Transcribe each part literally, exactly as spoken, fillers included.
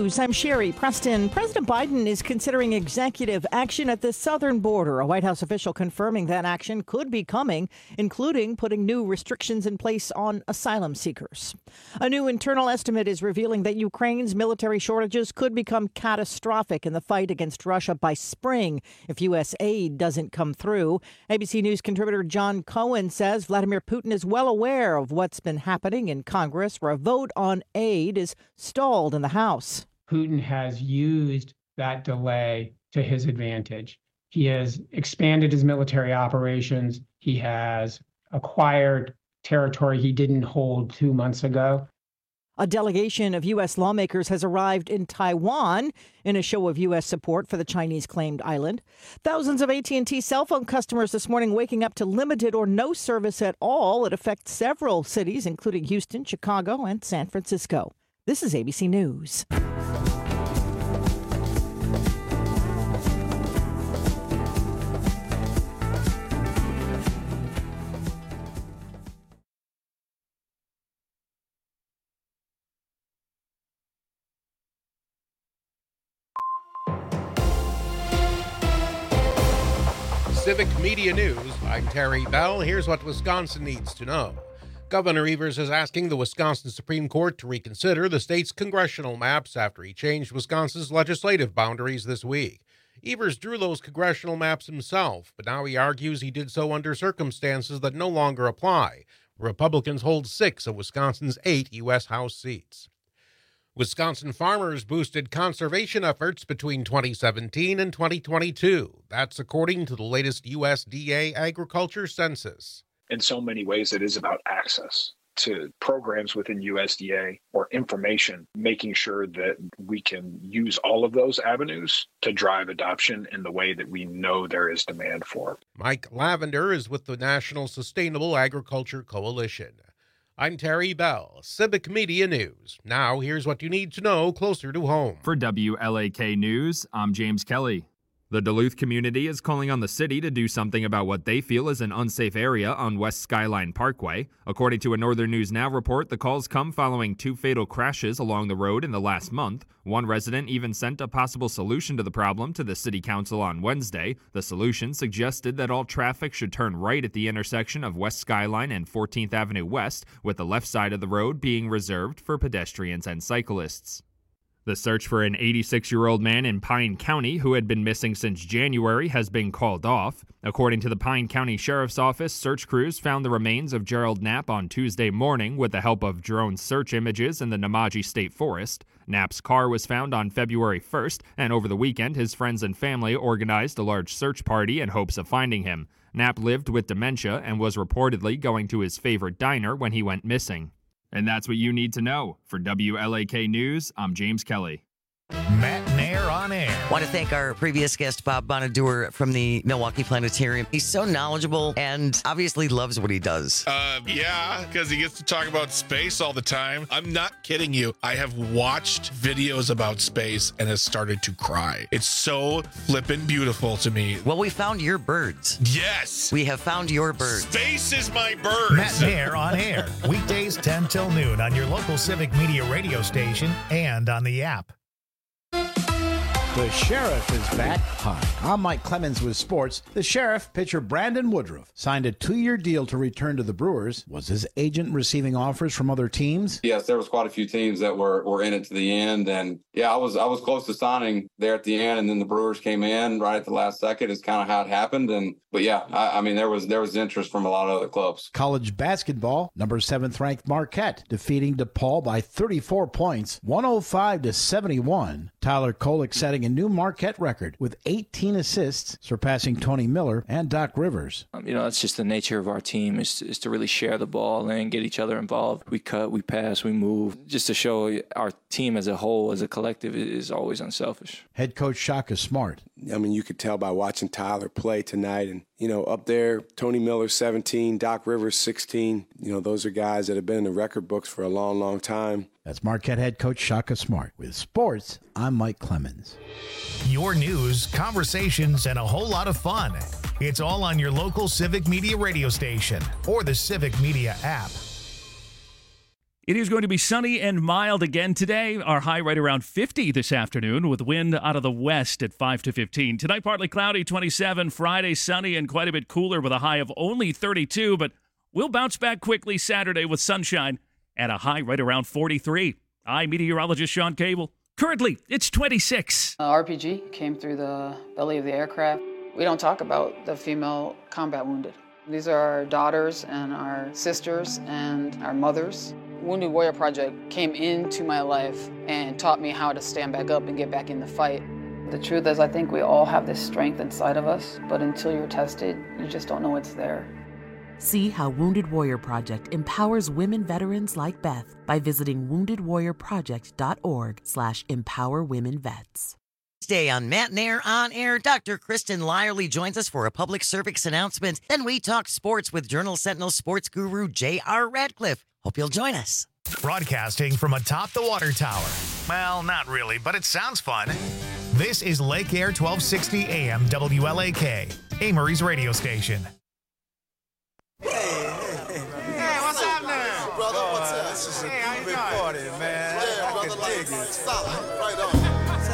News, I'm Sherry Preston. President Biden is considering executive action at the southern border. A White House official confirming that action could be coming, including putting new restrictions in place on asylum seekers. A new internal estimate is revealing that Ukraine's military shortages could become catastrophic in the fight against Russia by spring if U S aid doesn't come through. A B C News contributor John Cohen says Vladimir Putin is well aware of what's been happening in Congress, where a vote on aid is stalled in the House. Putin has used that delay to his advantage. He has expanded his military operations. He has acquired territory he didn't hold two months ago. A delegation of U S lawmakers has arrived in Taiwan in a show of U S support for the Chinese-claimed island. Thousands of A T and T cell phone customers this morning waking up to limited or no service at all. It affects several cities, including Houston, Chicago, and San Francisco. This is A B C News. Civic Media News, I'm Terry Bell. Here's what Wisconsin needs to know. Governor Evers is asking the Wisconsin Supreme Court to reconsider the state's congressional maps after he changed Wisconsin's legislative boundaries this week. Evers drew those congressional maps himself, but now he argues he did so under circumstances that no longer apply. Republicans hold six of Wisconsin's eight U S House seats. Wisconsin farmers boosted conservation efforts between twenty seventeen and twenty twenty-two. That's according to the latest U S D A agriculture census. In so many ways, it is about access to programs within U S D A or information, making sure that we can use all of those avenues to drive adoption in the way that we know there is demand for. Mike Lavender is with the National Sustainable Agriculture Coalition. I'm Terry Bell, Civic Media News. Now here's what you need to know closer to home. For W L A K News, I'm James Kelly. The Duluth community is calling on the city to do something about what they feel is an unsafe area on West Skyline Parkway. According to a Northern News Now report, the calls come following two fatal crashes along the road in the last month. One resident even sent a possible solution to the problem to the city council on Wednesday. The solution suggested that all traffic should turn right at the intersection of West Skyline and fourteenth Avenue West, with the left side of the road being reserved for pedestrians and cyclists. The search for an eighty-six-year-old man in Pine County who had been missing since January has been called off. According to the Pine County Sheriff's Office, search crews found the remains of Gerald Knapp on Tuesday morning with the help of drone search images in the Namaji State Forest. Knapp's car was found on February first, and over the weekend his friends and family organized a large search party in hopes of finding him. Knapp lived with dementia and was reportedly going to his favorite diner when he went missing. And that's what you need to know. For W L A K News, I'm James Kelly. Matt Nair on air. I want to thank our previous guest, Bob Bonadur from the Milwaukee Planetarium. He's so knowledgeable and obviously loves what he does. Uh, yeah, because he gets to talk about space all the time. I'm not kidding you. I have watched videos about space and has started to cry. It's so flippin' beautiful to me. Well, we found your birds. Yes. We have found your birds. Space is my birds. Matt Nair on air. Weekdays ten till noon on your local Civic Media radio station and on the app. The Sheriff is back. Hi, I'm Mike Clemens with sports. The Sheriff, pitcher Brandon Woodruff, signed a two-year deal to return to the Brewers. Was his agent receiving offers from other teams? Yes, there was quite a few teams that were, were in it to the end. And yeah, I was I was close to signing there at the end, and then the Brewers came in right at the last second. It's kind of how it happened. And but yeah, I, I mean there was there was interest from a lot of other clubs. College basketball, number seventh ranked Marquette defeating DePaul by thirty-four points, one oh five to seventy-one. Tyler Kolek setting a new Marquette record with eighteen assists, surpassing Tony Miller and Doc Rivers. Um, you know, that's just the nature of our team is to, is to really share the ball and get each other involved. We cut, we pass, we move, just to show our team as a whole, as a collective, is always unselfish. Head coach Shaka Smart. I mean, you could tell by watching Tyler play tonight. And, you know, up there, Tony Miller, seventeen, Doc Rivers, sixteen. You know, those are guys that have been in the record books for a long, long time. That's Marquette head coach Shaka Smart. With sports, I'm Mike Clemens. Your news, conversations, and a whole lot of fun. It's all on your local Civic Media radio station or the Civic Media app. It is going to be sunny and mild again today. Our high right around fifty this afternoon with wind out of the west at five to fifteen. Tonight, partly cloudy, twenty-seven. Friday, sunny and quite a bit cooler with a high of only thirty-two. But we'll bounce back quickly Saturday with sunshine at a high right around forty-three. I'm meteorologist Sean Cable. Currently, it's twenty-six. Uh, R P G came through the belly of the aircraft. We don't talk about the female combat wounded. These are our daughters and our sisters and our mothers. Wounded Warrior Project came into my life and taught me how to stand back up and get back in the fight. The truth is, I think we all have this strength inside of us, but until you're tested, you just don't know it's there. See how Wounded Warrior Project empowers women veterans like Beth by visiting wounded warrior project dot org slash empower women vets. Today on Matt and Air On Air, Doctor Kristen Lyerly joins us for a public service announcement. Then we talk sports with Journal Sentinel sports guru J R Radcliffe. Hope you'll join us. Broadcasting from atop the water tower. Well, not really, but it sounds fun. This is Lake Air twelve sixty A M W L A K, Amory's radio station. Hey, hey, hey. Hey, what's up now? Brother, what's up? This is a hey, big party, man. Yeah, I brother, like, dig it. Solid. Right on.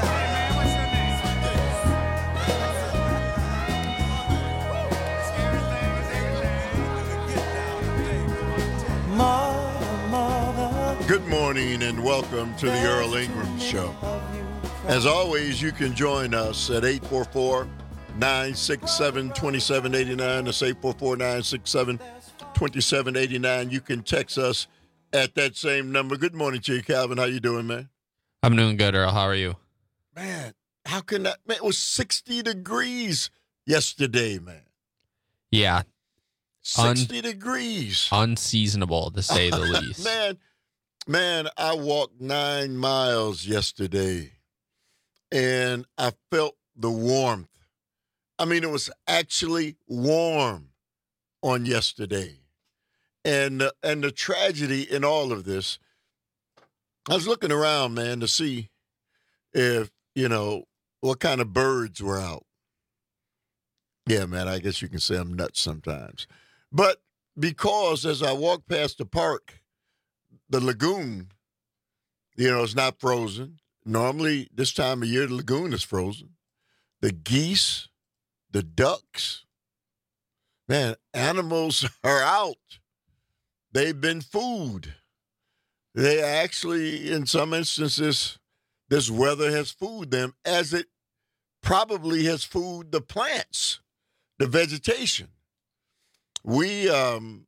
Good morning and welcome to the Earl Ingram Show. As always, you can join us at eight four four, nine six seven, two seven eight nine. That's eight four four, nine six seven, two seven eight nine. You can text us at that same number. Good morning to you, Calvin. How you doing, man? I'm doing good, Earl. How are you? Man, how can that? Man, it was sixty degrees yesterday, man. Yeah. sixty Un- degrees. Unseasonable, to say the least. Man, man, I walked nine miles yesterday, and I felt the warmth. I mean, it was actually warm on yesterday. And, uh, and the tragedy in all of this, I was looking around, man, to see if, you know, what kind of birds were out. Yeah, man, I guess you can say I'm nuts sometimes. But because as I walked past the park, the lagoon, you know, it's not frozen. Normally, this time of year, the lagoon is frozen. The geese, the ducks, man, animals are out. They've been food. They actually, in some instances, this weather has fooled them as it probably has fooled the plants, the vegetation. We um,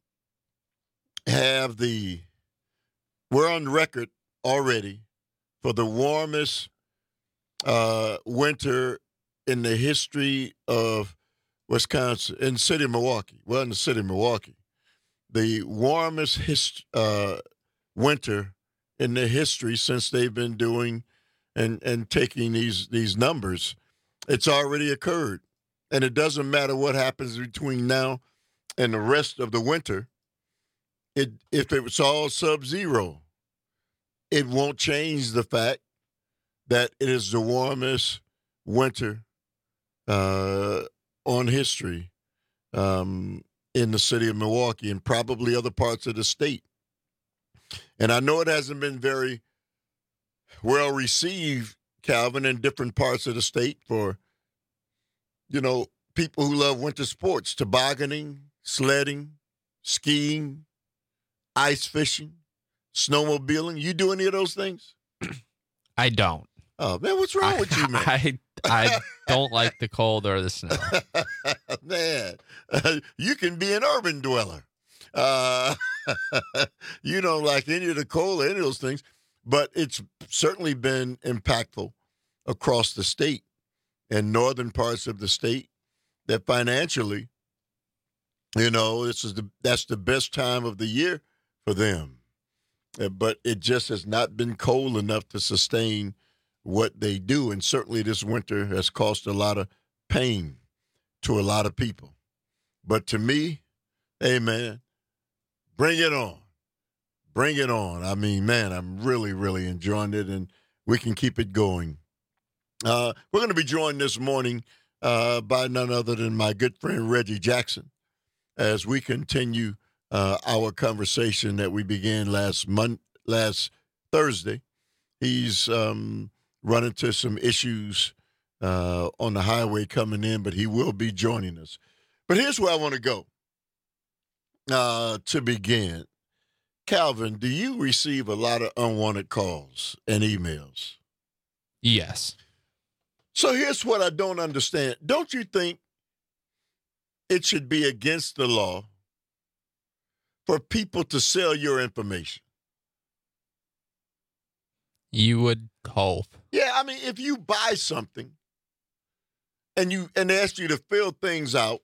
have the, we're on record already for the warmest uh, winter in the history of Wisconsin, in the city of Milwaukee. Well, in the city of Milwaukee. The warmest hist- uh, winter in the history since they've been doing and, and taking these, these numbers. It's already occurred. And it doesn't matter what happens between now and the rest of the winter. It, if it's all sub-zero, it won't change the fact that it is the warmest winter uh, on history um, in the city of Milwaukee and probably other parts of the state. And I know it hasn't been very well received, Calvin, in different parts of the state for, you know, people who love winter sports, tobogganing, sledding, skiing, ice fishing, snowmobiling. You do any of those things? I don't. Oh, man, what's wrong I, with you, man? I, I don't like the cold or the snow. Man, uh, you can be an urban dweller. Uh, you don't like any of the cold or any of those things, but it's certainly been impactful across the state and northern parts of the state that financially, you know, this is the that's the best time of the year for them. Uh, but it just has not been cold enough to sustain what they do. And certainly this winter has caused a lot of pain to a lot of people. But to me, hey, man, bring it on. Bring it on. I mean, man, I'm really, really enjoying it, and we can keep it going. Uh, we're going to be joined this morning uh, by none other than my good friend Reggie Jackson as we continue uh, our conversation that we began last month, last Thursday. He's um, run into some issues uh, on the highway coming in, but he will be joining us. But here's where I want to go uh, to begin. Calvin, do you receive a lot of unwanted calls and emails? Yes. So here's what I don't understand. Don't you think it should be against the law for people to sell your information? You would hope. Yeah, I mean, if you buy something and you and they ask you to fill things out,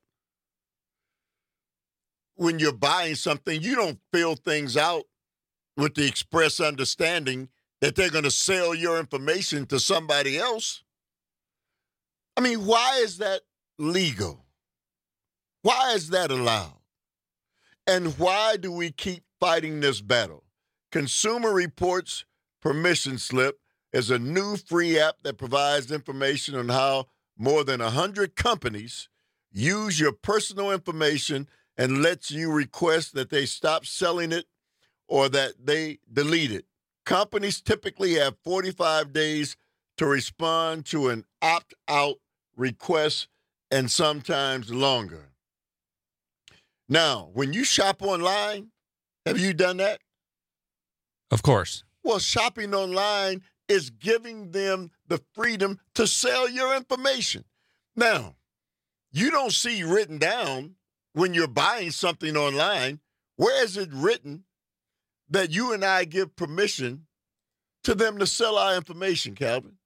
when you're buying something, you don't fill things out with the express understanding that they're going to sell your information to somebody else. I mean, why is that legal? Why is that allowed? And why do we keep fighting this battle? Consumer Reports Permission Slip is a new free app that provides information on how more than one hundred companies use your personal information and lets you request that they stop selling it or that they delete it. Companies typically have forty-five days to respond to an opt-out request and sometimes longer. Now, when you shop online, have you done that? Of course. Well, shopping online is giving them the freedom to sell your information. Now, you don't see written down when you're buying something online, where is it written that you and I give permission to them to sell our information, Calvin?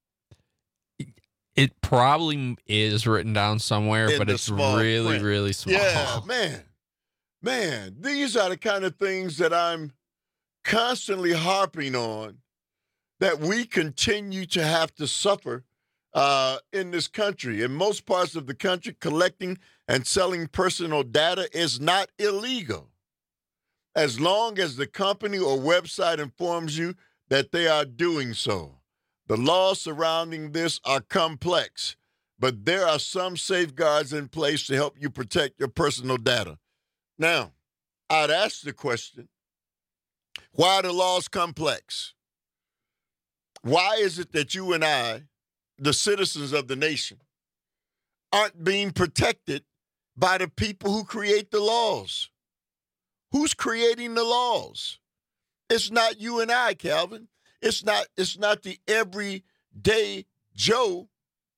It probably is written down somewhere, In but the it's small really, print. really small. Yeah, man. Man, these are the kind of things that I'm constantly harping on that we continue to have to suffer uh, in this country. In most parts of the country, collecting and selling personal data is not illegal, as long as the company or website informs you that they are doing so. The laws surrounding this are complex, but there are some safeguards in place to help you protect your personal data. Now, I'd ask the question, why are the laws complex? Why is it that you and I, the citizens of the nation, aren't being protected by the people who create the laws? Who's creating the laws? It's not you and I, Calvin. It's not, it's not the everyday Joe,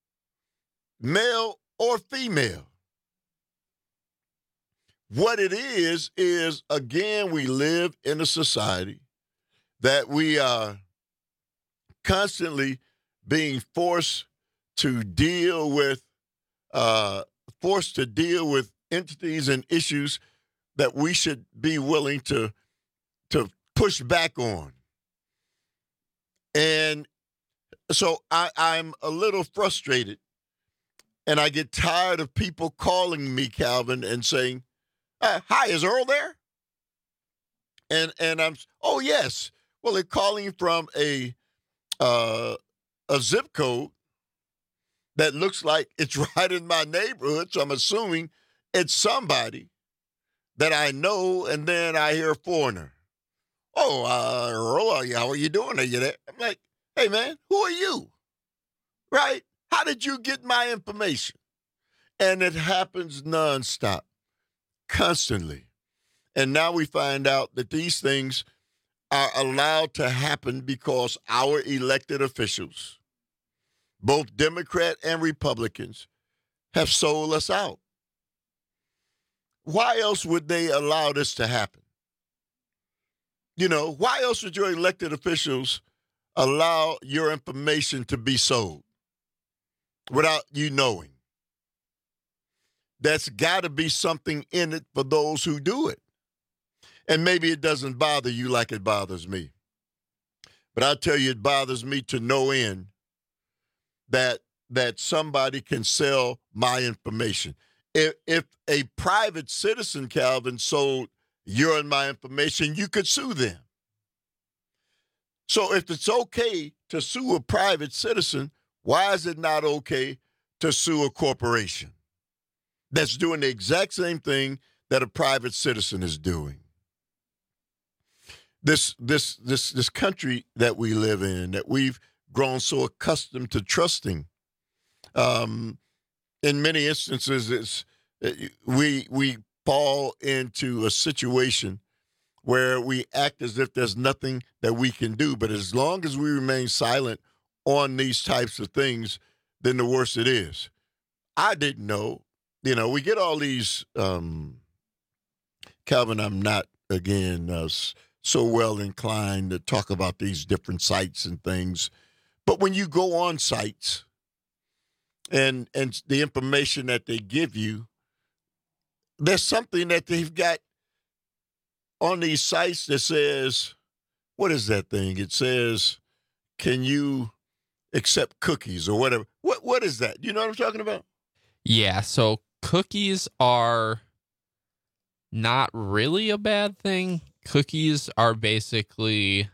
male or female. What it is, is, again, we live in a society that we are constantly being forced to deal with, uh, forced to deal with entities and issues that we should be willing to, to push back on. And so I, I'm a little frustrated, and I get tired of people calling me, Calvin, and saying, uh, hi, is Earl there? And and I'm, oh, yes. Well, they're calling from a uh, a zip code that looks like it's right in my neighborhood, so I'm assuming it's somebody that I know, and then I hear a foreigner. Oh, uh, Earl, how are you doing? Are you there? I'm like, hey, man, who are you? Right? How did you get my information? And it happens nonstop, constantly. And now we find out that these things are allowed to happen because our elected officials, both Democrat and Republicans, have sold us out. Why else would they allow this to happen? You know, why else would your elected officials allow your information to be sold without you knowing? That's got to be something in it for those who do it. And maybe it doesn't bother you like it bothers me. But I tell you, it bothers me to no end that that somebody can sell my information. If, if a private citizen, Calvin, sold your and my information, you could sue them. So if it's okay to sue a private citizen, why is it not okay to sue a corporation that's doing the exact same thing that a private citizen is doing? this this this this country that we live in, that we've grown so accustomed to trusting. Um, in many instances, it's we we fall into a situation where we act as if there's nothing that we can do. But as long as we remain silent on these types of things, then the worse it is. I didn't know. You know, we get all these, um, Calvin, I'm not, again, uh, so well inclined to talk about these different sites and things. But when you go on sites and and the information that they give you, there's something that they've got on these sites that says, what is that thing? It says, can you accept cookies or whatever? What What is that? You know what I'm talking about? Yeah, so cookies are not really a bad thing. Cookies are basically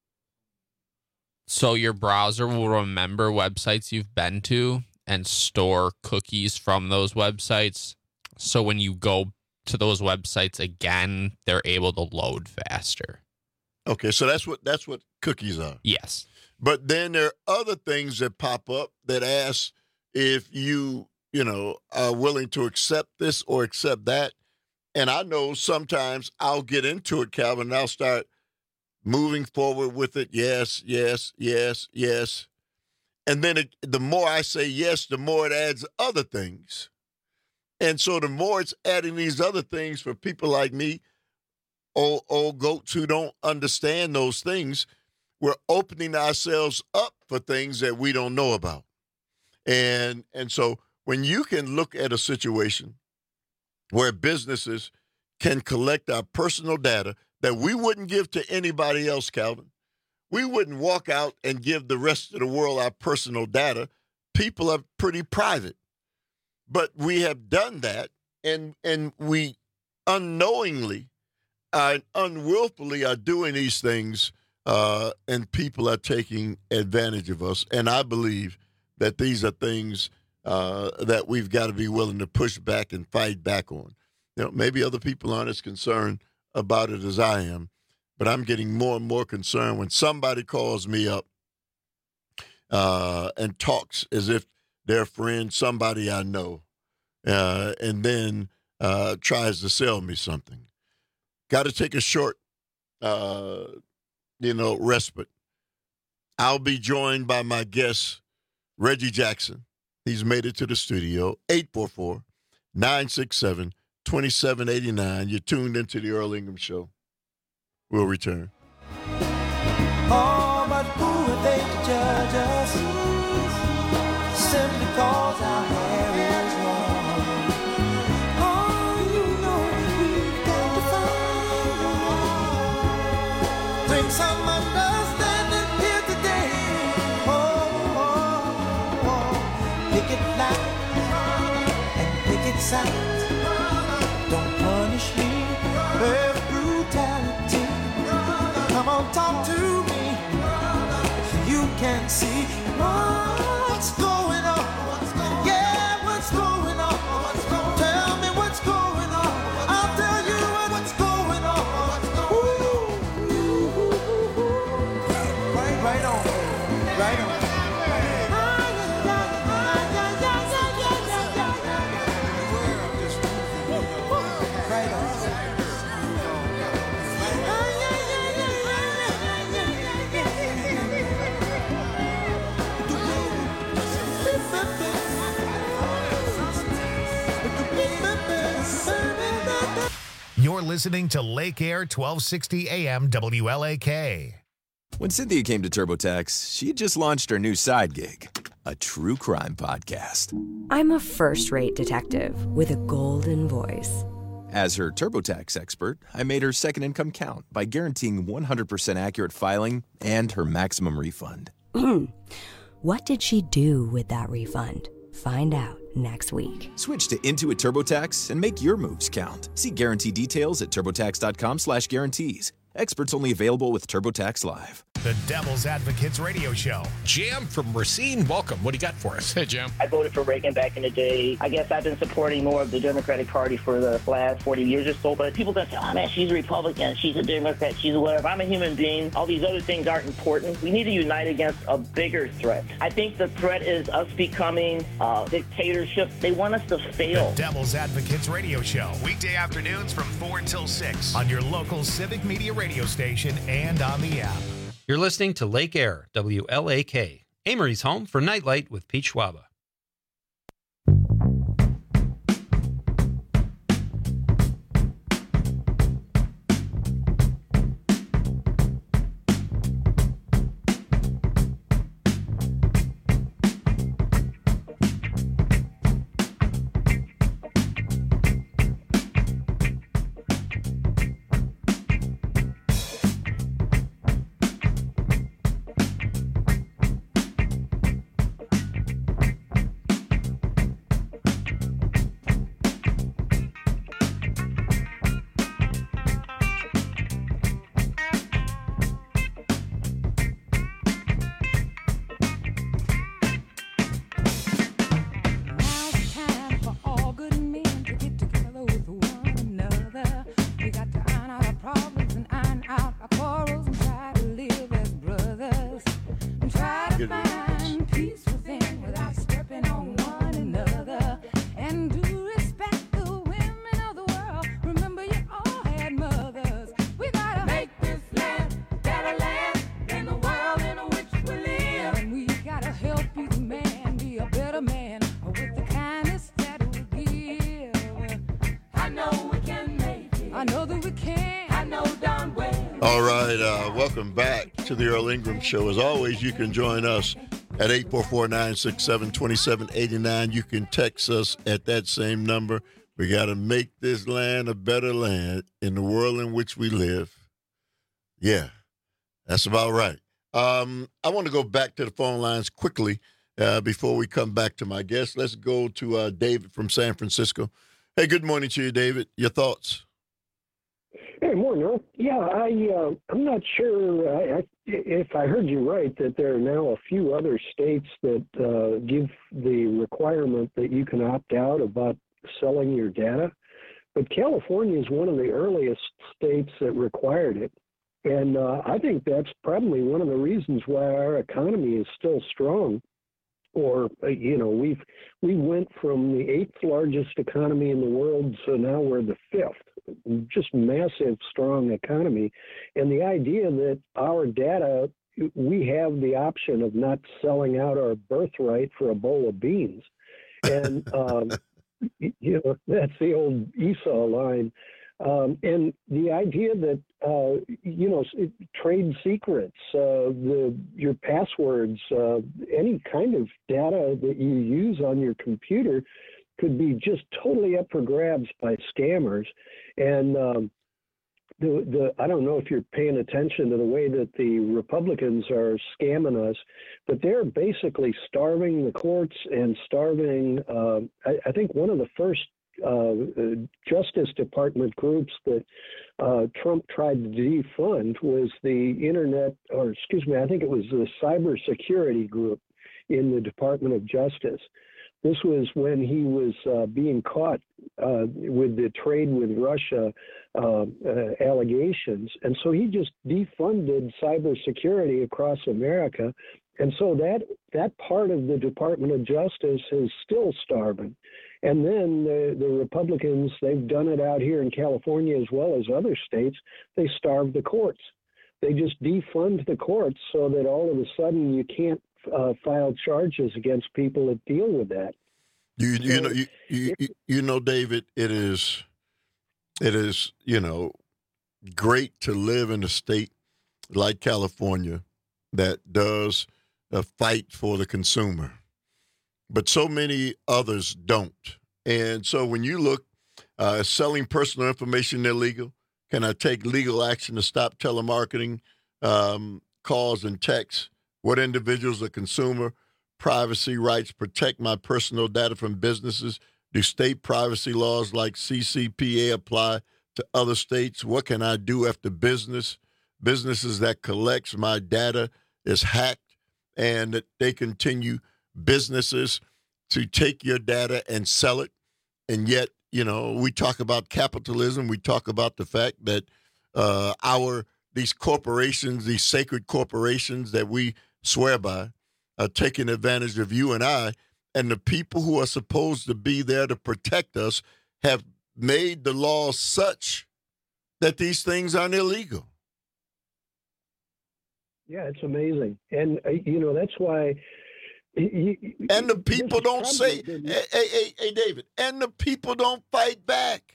so your browser will remember websites you've been to and store cookies from those websites. So when you go to those websites again, they're able to load faster. Okay, so that's what that's what cookies are. Yes. But then there are other things that pop up that ask if you, you know, are willing to accept this or accept that. And I know sometimes I'll get into it, Calvin, and I'll start moving forward with it. Yes, yes, yes, yes. And then it, the more I say yes, the more it adds other things. And so the more it's adding these other things for people like me, old, old goats who don't understand those things, we're opening ourselves up for things that we don't know about. And and so when you can look at a situation where businesses can collect our personal data that we wouldn't give to anybody else, Calvin, we wouldn't walk out and give the rest of the world our personal data. People are pretty private. But we have done that, and and we unknowingly and unwillfully are doing these things, uh, and people are taking advantage of us. And I believe that these are things uh, that we've got to be willing to push back and fight back on. You know, maybe other people aren't as concerned about it as I am, but I'm getting more and more concerned when somebody calls me up uh, and talks as if their friend, somebody I know, uh, and then uh, tries to sell me something. Got to take a short, uh, you know, respite. I'll be joined by my guest, Reggie Jackson. He's made it to the studio, eight four four, nine six seven, two seven eight nine. You're tuned into the Earl Ingham Show. We'll return. Oh, but who are they to judge us? Simply cause our hair is long. Oh, you know we've got to find a way. Bring some understanding here today. Oh, oh, oh. Pick it loud and pick it sound. Don't punish me with brutality. Come on, talk to me. You can see what's going on. Yeah, what's going on? Tell me what's going on. I'll tell you what's going on. Ooh, right, right on, right on. You're listening to Lake Air twelve sixty A M W L A K. When Cynthia came to TurboTax, she just launched her new side gig, a true crime podcast. I'm a first-rate detective with a golden voice. As her TurboTax expert, I made her second income count by guaranteeing one hundred percent accurate filing and her maximum refund. What did she do with that refund? Find out next week. Switch to Intuit TurboTax and make your moves count. See guarantee details at TurboTax.com slash guarantees. Experts only available with TurboTax Live. The Devil's Advocates Radio Show. Jam from Racine, welcome. What do you got for us? Hey, Jam. I voted for Reagan back in the day. I guess I've been supporting more of the Democratic Party for the last forty years or so, but people that say, oh, man, she's a Republican, she's a Democrat, she's a whatever. I'm a human being. All these other things aren't important. We need to unite against a bigger threat. I think the threat is us becoming a dictatorship. They want us to fail. The Devil's Advocates Radio Show. Weekday afternoons from four until six on your local Civic Media radio station and on the app. You're listening to Lake Air, W L A K, Amory's home for Nightlight with Pete Schwaba. All right, uh, welcome back to the Earl Ingram Show. As always, you can join us at eight four four, nine six seven, two seven eight nine. You can text us at that same number. We got to make this land a better land in the world in which we live. Yeah, that's about right. Um, I want to go back to the phone lines quickly uh, before we come back to my guest. Let's go to uh, David from San Francisco. Hey, good morning to you, David. Your thoughts? Hey, morning, Earl. Yeah, I, uh, I'm not sure I, I, if I heard you right that there are now a few other states that uh, give the requirement that you can opt out about selling your data. But California is one of the earliest states that required it. And uh, I think that's probably one of the reasons why our economy is still strong. Or, uh, you know, we've we went from the eighth largest economy in the world, so now we're the fifth. Just massive, strong economy. And the idea that our data, we have the option of not selling out our birthright for a bowl of beans. And, um, you know, that's the old Esau line. Um, and the idea that, uh, you know, trade secrets, uh, the your passwords, uh, any kind of data that you use on your computer could be just totally up for grabs by scammers. And um, the the I don't know if you're paying attention to the way that the Republicans are scamming us, but they're basically starving the courts and starving. Uh, I, I think one of the first Uh, Justice Department groups that uh, Trump tried to defund was the Internet, or excuse me, I think it was the Cybersecurity Group in the Department of Justice. This was when he was uh, being caught uh, with the trade with Russia uh, uh, allegations. And so he just defunded cybersecurity across America. And so that, that part of the Department of Justice is still starving. And then the, the Republicans, they've done it out here in California as well as other states. They starve the courts. They just defund the courts so that all of a sudden you can't uh, file charges against people that deal with that. You you So know you, you you you know, David, it is it is you know great to live in a state like California that does uh, fight for the consumer. But so many others don't. And so when you look, uh, selling personal information illegal, can I take legal action to stop telemarketing um, calls and texts? What individuals or consumer privacy rights protect my personal data from businesses? Do state privacy laws like C C P A apply to other states? What can I do after business businesses that collects my data is hacked, and that they continue businesses to take your data and sell it. And yet, you know, we talk about capitalism. We talk about the fact that uh, our these corporations, these sacred corporations that we swear by, are taking advantage of you and I, and the people who are supposed to be there to protect us have made the law such that these things aren't illegal. Yeah, it's amazing. And, uh, you know, that's why. You, and the people don't say, hey, hey, hey, hey, David, and the people don't fight back.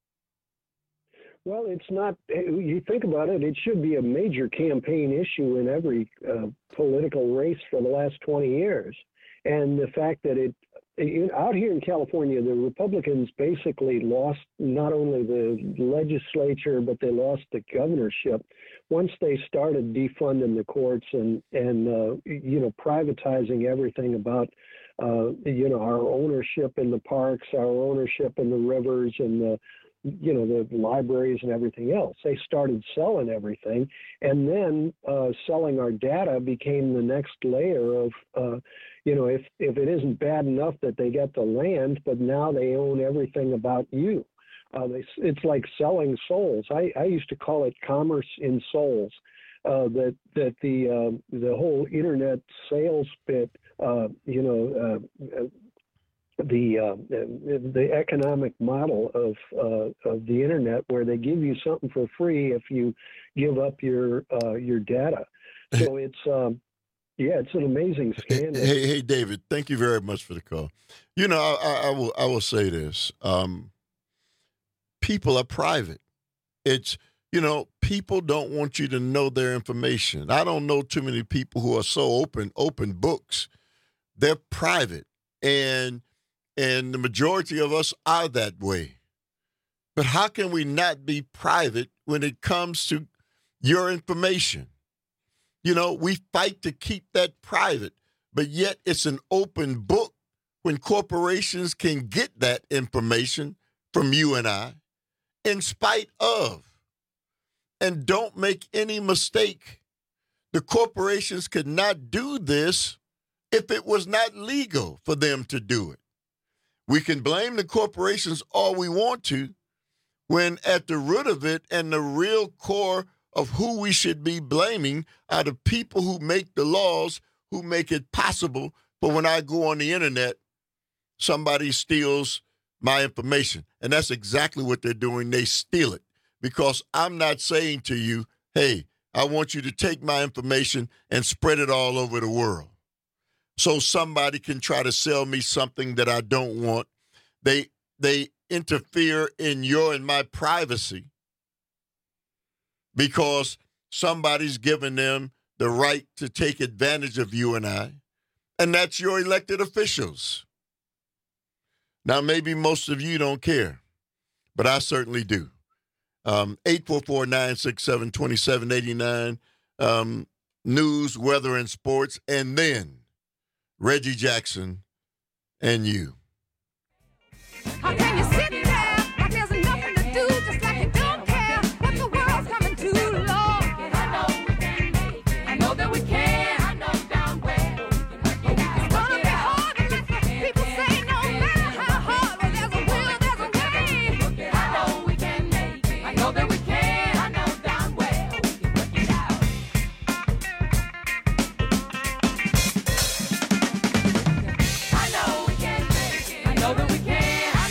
Well, it's not, you think about it, it should be a major campaign issue in every uh, political race for the last twenty years. And the fact that it, it, out here in California, the Republicans basically lost not only the legislature, but they lost the governorship once they started defunding the courts and, and uh, you know, privatizing everything about, uh, you know, our ownership in the parks, our ownership in the rivers and the, you know, the libraries and everything else. They started selling everything, and then uh, selling our data became the next layer of, uh, you know, if, if it isn't bad enough that they get the land, but now they own everything about you. Uh, they, it's like selling souls. I, I used to call it commerce in souls. Uh, that that the uh, the whole internet sales bit, uh, you know, uh, the uh, the economic model of uh, of the internet, where they give you something for free if you give up your uh, your data. So it's um, yeah, it's an amazing scandal. Hey, hey, David, thank you very much for the call. You know, I, I will I will say this: um, people are private. It's you know, people don't want you to know their information. I don't know too many people who are so open open books. They're private, and And the majority of us are that way. But how can we not be private when it comes to your information? You know, we fight to keep that private, but yet it's an open book when corporations can get that information from you and I in spite of. And don't make any mistake, the corporations could not do this if it was not legal for them to do it. We can blame the corporations all we want to, when at the root of it and the real core of who we should be blaming are the people who make the laws, who make it possible for when I go on the internet, somebody steals my information. And that's exactly what they're doing. They steal it because I'm not saying to you, hey, I want you to take my information and spread it all over the world. So somebody can try to sell me something that I don't want. They they interfere in your and my privacy because somebody's given them the right to take advantage of you and I, and that's your elected officials. Now, maybe most of you don't care, but I certainly do. Um, eight four four, nine six seven, two seven eight nine, um, news, weather, and sports, and then Reggie Jackson and you. How can you sit there like there's nothing to do, just like you don't care what the world's coming to, Lord? I know we can make it. I know that we can. I know down well. It's gonna be hard to let the people say no matter how hard. Well, there's a will, there's a way. I know we can make it. I know that we can. I know down well. We can work it out. I know we can make it. I know that we can.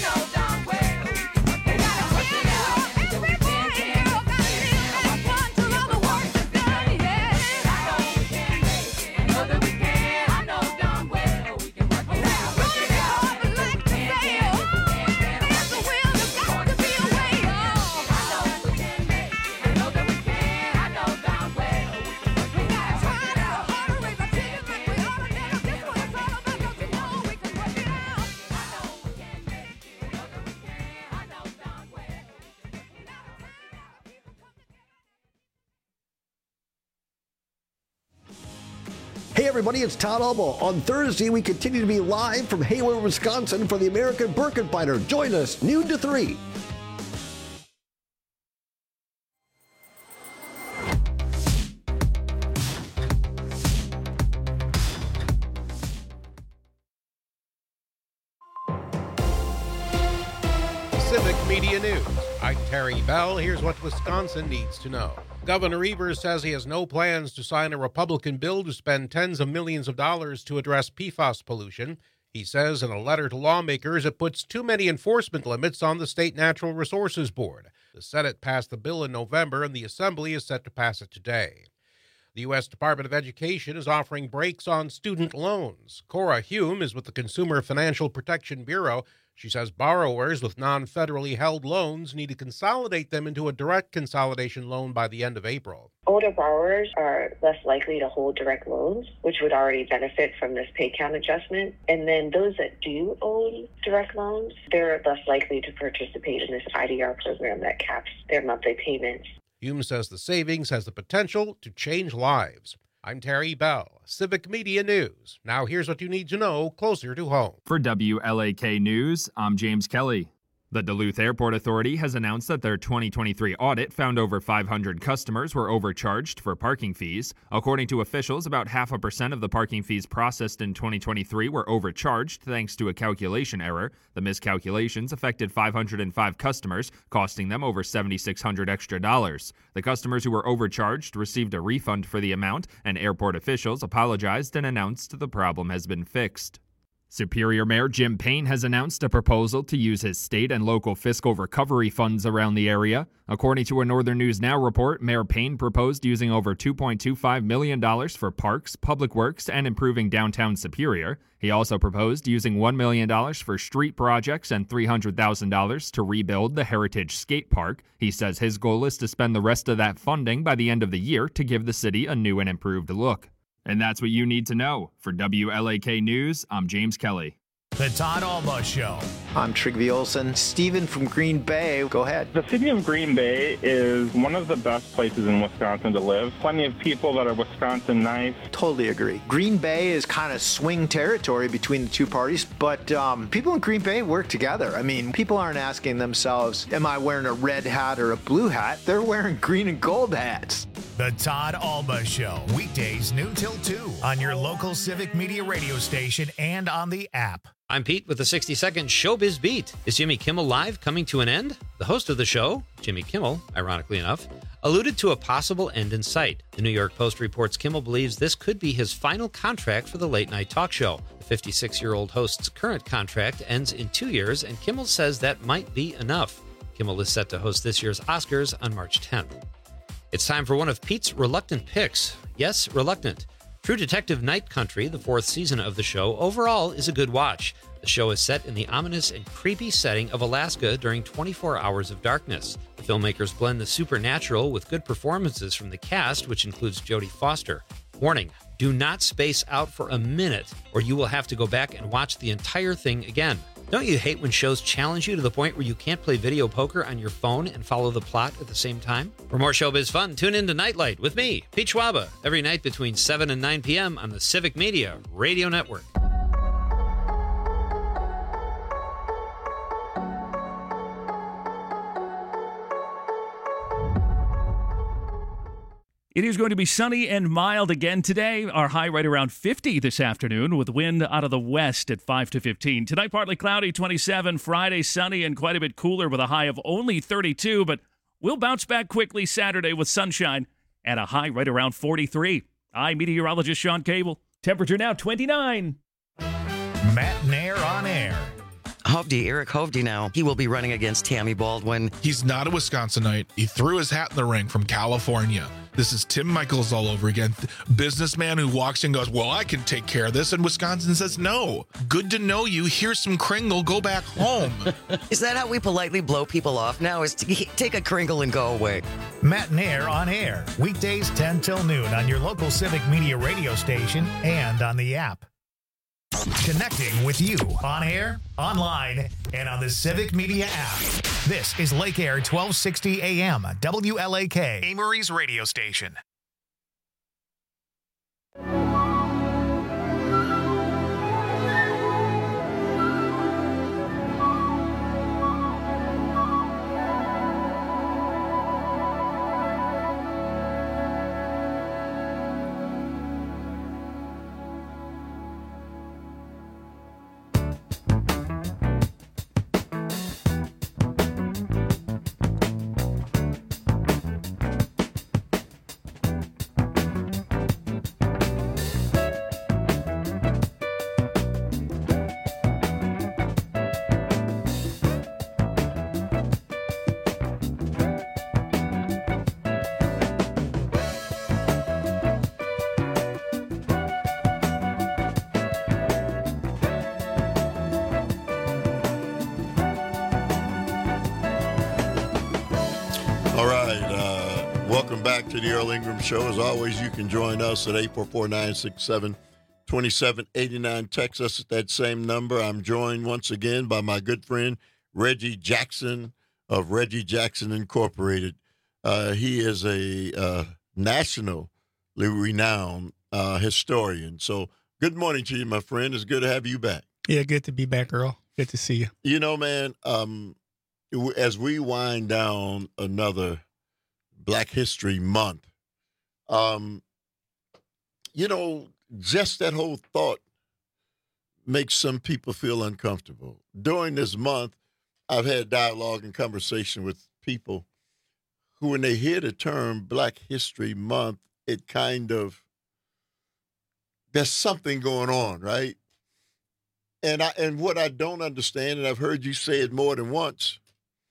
Hey everybody, it's Todd Albo. On Thursday, we continue to be live from Hayward, Wisconsin for the American Birkenbinder. Join us, noon to three. Civic Media News. I'm Terry Bell. Here's what Wisconsin needs to know. Governor Evers says he has no plans to sign a Republican bill to spend tens of millions of dollars to address P FAS pollution. He says in a letter to lawmakers it puts too many enforcement limits on the State Natural Resources Board. The Senate passed the bill in November, and the Assembly is set to pass it today. The U S Department of Education is offering breaks on student loans. Cora Hume is with the Consumer Financial Protection Bureau. She says borrowers with non-federally held loans need to consolidate them into a direct consolidation loan by the end of April. Older borrowers are less likely to hold direct loans, which would already benefit from this pay count adjustment. And then those that do own direct loans, they're less likely to participate in this I D R program that caps their monthly payments. Hume says the savings has the potential to change lives. I'm Terry Bell, Civic Media News. Now here's what you need to know closer to home. For W L A K News, I'm James Kelly. The Duluth Airport Authority has announced that their twenty twenty-three audit found over five hundred customers were overcharged for parking fees. According to officials, about half a percent of the parking fees processed in twenty twenty-three were overcharged thanks to a calculation error. The miscalculations affected five hundred five customers, costing them over seven thousand six hundred extra dollars. The customers who were overcharged received a refund for the amount, and airport officials apologized and announced the problem has been fixed. Superior Mayor Jim Payne has announced a proposal to use his state and local fiscal recovery funds around the area. According to a Northern News Now report, Mayor Payne proposed using over two point two five million dollars for parks, public works, and improving downtown Superior. He also proposed using one million dollars for street projects and three hundred thousand dollars to rebuild the Heritage Skate Park. He says his goal is to spend the rest of that funding by the end of the year to give the city a new and improved look. And that's what you need to know. For W L A K News, I'm James Kelly. The Todd Alba Show. I'm Trygve Olsen. Steven from Green Bay, go ahead. The city of Green Bay is one of the best places in Wisconsin to live. Plenty of people that are Wisconsin nice. Totally agree. Green Bay is kind of swing territory between the two parties, but um, people in Green Bay work together. I mean, people aren't asking themselves, am I wearing a red hat or a blue hat? They're wearing green and gold hats. The Todd Alba Show. Weekdays noon till two on your local Civic Media radio station and on the app. I'm Pete with the sixty second Showbiz Beat. Is Jimmy Kimmel Live coming to an end? The host of the show, Jimmy Kimmel, ironically enough, alluded to a possible end in sight. The New York Post reports Kimmel believes this could be his final contract for the late-night talk show. The fifty-six-year-old host's current contract ends in two years, and Kimmel says that might be enough. Kimmel is set to host this year's Oscars on March tenth. It's time for one of Pete's reluctant picks. Yes, reluctant. True Detective Night Country, the fourth season of the show, overall is a good watch. The show is set in the ominous and creepy setting of Alaska during twenty-four hours of darkness. The filmmakers blend the supernatural with good performances from the cast, which includes Jodie Foster. Warning, do not space out for a minute, or you will have to go back and watch the entire thing again. Don't you hate when shows challenge you to the point where you can't play video poker on your phone and follow the plot at the same time? For more showbiz fun, tune in to Nightlight with me, Pete Schwaba, every night between seven and nine p.m. on the Civic Media Radio Network. It is going to be sunny and mild again today. Our high right around fifty this afternoon with wind out of the west at five to fifteen. Tonight, partly cloudy, twenty-seven. Friday, sunny and quite a bit cooler with a high of only thirty-two. But we'll bounce back quickly Saturday with sunshine at a high right around forty-three. I'm meteorologist Sean Cable. Temperature now twenty-nine. Matt Nair on air. Hovde, Eric Hovde now. He will be running against Tammy Baldwin. He's not a Wisconsinite. He threw his hat in the ring from California. This is Tim Michaels all over again. Businessman who walks in and goes, well, I can take care of this. And Wisconsin says, no. Good to know you. Here's some Kringle. Go back home. Is that how we politely blow people off now? Is to take a Kringle and go away? Matt Nair on air. Weekdays ten till noon on your local Civic Media radio station and on the app. Connecting with you on air, online, and on the Civic Media app. This is Lake Air twelve sixty A M, W L A K, Amory's radio station. back to the Earl Ingram Show. As always, you can join us at eight four four, nine six seven, two seven eight nine. Text us at that same number. I'm joined once again by my good friend, Reggie Jackson of Reggie Jackson Incorporated. Uh, he is a uh, nationally renowned uh, historian. So good morning to you, my friend. It's good to have you back. Yeah, good to be back, Earl. Good to see you. You know, man, um, as we wind down another Black History Month, um, you know, just that whole thought makes some people feel uncomfortable. During this month, I've had dialogue and conversation with people who, when they hear the term Black History Month, it kind of, there's something going on, right? And I and what I don't understand, and I've heard you say it more than once,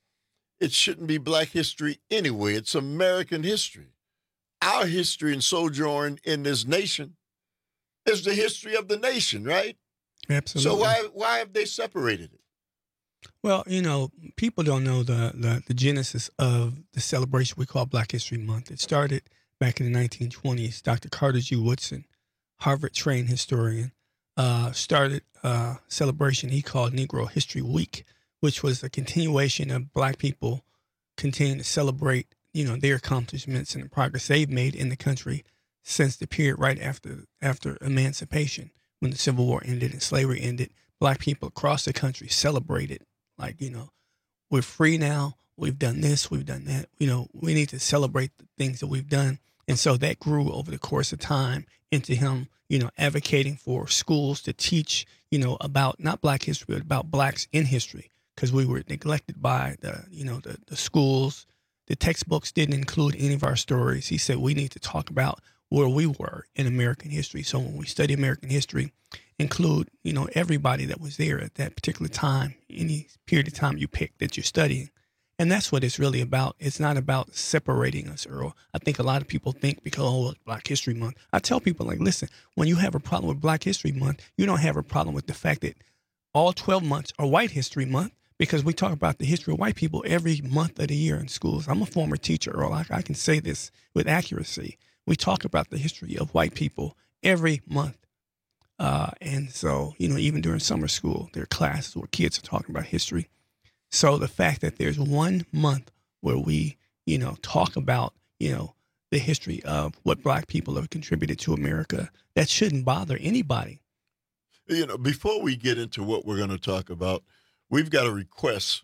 it shouldn't be Black history anyway. It's American history. Our history and sojourn in this nation is the history of the nation, right? Absolutely. So why why have they separated it? Well, you know, people don't know the, the, the genesis of the celebration we call Black History Month. It started back in the nineteen twenties. Doctor Carter G. Woodson, Harvard-trained historian, uh, started a celebration he called Negro History Week, which was a continuation of Black people continuing to celebrate, you know, their accomplishments and the progress they've made in the country since the period right after after emancipation, when the Civil War ended and slavery ended. Black people across the country celebrated, like, you know, we're free now. We've done this. We've done that. You know, we need to celebrate the things that we've done. And so that grew over the course of time into him, you know, advocating for schools to teach, you know, about not Black history, but about Blacks in history, because we were neglected by the, you know, the, the schools. The textbooks didn't include any of our stories. He said we need to talk about where we were in American history. So when we study American history, include, you know, everybody that was there at that particular time, any period of time you pick that you're studying. And that's what it's really about. It's not about separating us, Earl. I think a lot of people think because, oh, it's Black History Month. I tell people, like, listen, when you have a problem with Black History Month, you don't have a problem with the fact that all twelve months are White History Month, because we talk about the history of white people every month of the year in schools. I'm a former teacher, Earl. I, I can say this with accuracy. We talk about the history of white people every month. Uh, and so, you know, even during summer school, there are classes where kids are talking about history. So the fact that there's one month where we, you know, talk about, you know, the history of what Black people have contributed to America, that shouldn't bother anybody. You know, before we get into what we're going to talk about, we've got a request